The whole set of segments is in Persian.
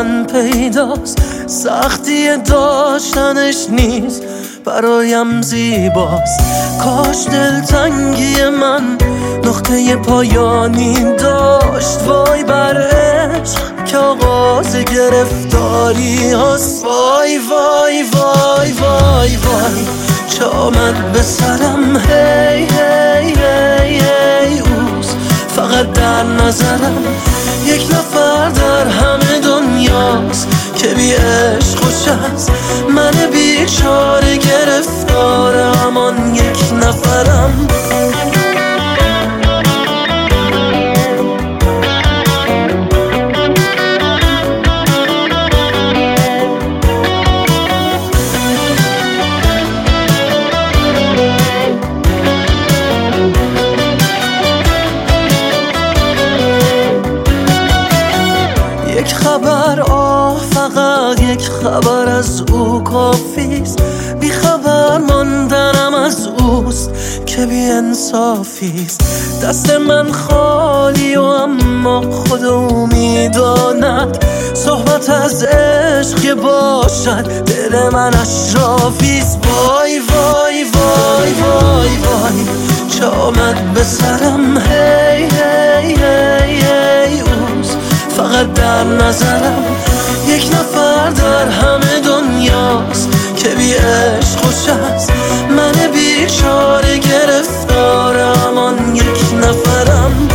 من پیداست، سختی داشتنش نیست برایم زیباست. کاش دلتنگی من نقطه پایانی داشت. وای بر عشق که آغاز گرفتاری هست. وای وای وای وای وای چه آمد به سرم. هی هی هی هی اوست فقط در نظرم. یک نفر در همه دنیاست که بی عشق خوش است. من بیچاره گرفتار همان یک نفرم. یک خبر فقط یک خبر از او کافیست. بی خبر ماندنم از اوست که بی انصافیست. دست من خالی و اما خود او میداند. صحبت از عشق که باشد دل من اشرافیست. وای وای وای وای وای چه آمد به سرم. هی هی هی هی اوست فقط در نظرم. یک نفر در همه دنیاست که بی عشق خوش است. من بیچاره گرفتار همان یک نفرم.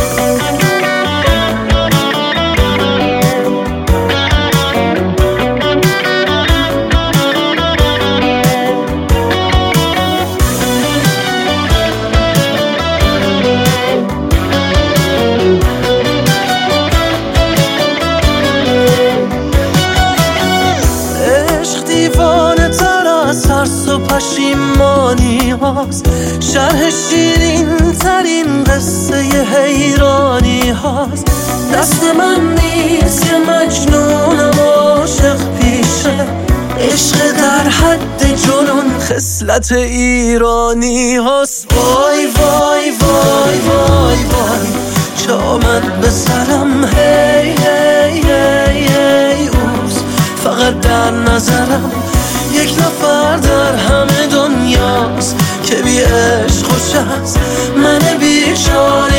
دیوانه تر از ترس و پشیمانی هاست. شرح شیرین ترین قصه حیرانی هاست. دست من نیست که مجنونم عاشق پیشه. عشق در حد جنون خصلت ایرانی هاست. وای وای وای وای وای چه آمد به سرم. هی هی هی هی اوست فقط در نظرم. یک نفر در همه دنیاست که بی عشق خوش است. من بیچاره